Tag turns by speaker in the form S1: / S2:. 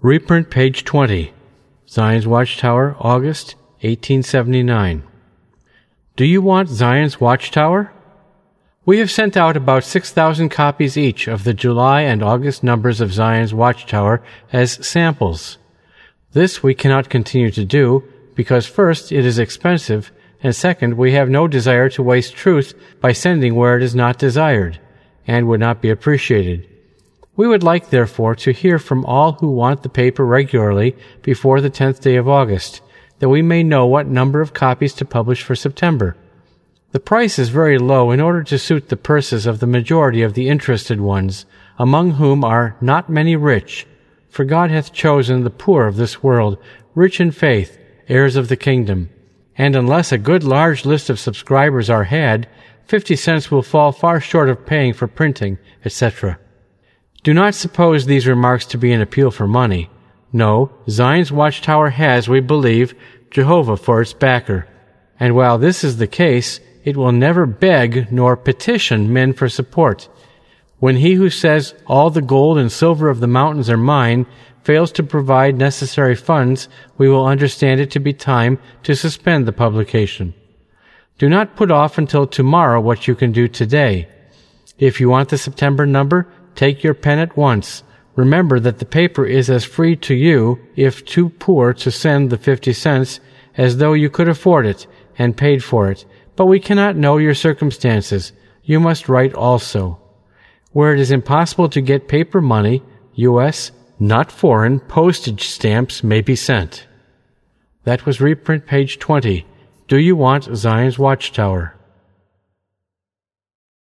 S1: Reprint page 20. Zion's Watchtower, August 1879. Do you want Zion's Watchtower? We have sent out about 6,000 copies each of the July and August numbers of Zion's Watchtower as samples. This we cannot continue to do because first, it is expensive, and second, we have no desire to waste truth by sending where it is not desired, and would not be appreciated. We would like, therefore, to hear from all who want the paper regularly before the 10th day of August, that we may know what number of copies to publish for September. The price is very low in order to suit the purses of the majority of the interested ones, among whom are not many rich, for God hath chosen the poor of this world, rich in faith, heirs of the kingdom. And unless a good large list of subscribers are had, 50 cents will fall far short of paying for printing, etc. Do not suppose these remarks to be an appeal for money. No, Zion's Watchtower has, we believe, Jehovah for its backer. And while this is the case, it will never beg nor petition men for support. When he who says, all the gold and silver of the mountains are mine, fails to provide necessary funds, we will understand it to be time to suspend the publication. Do not put off until tomorrow what you can do today. If you want the September number, take your pen at once. Remember that the paper is as free to you, if too poor to send the 50 cents, as though you could afford it, and paid for it. But we cannot know your circumstances. You must write also. Where it is impossible to get paper money, U.S., not foreign, postage stamps may be sent. That was reprint page 20. Do you want Zion's Watchtower?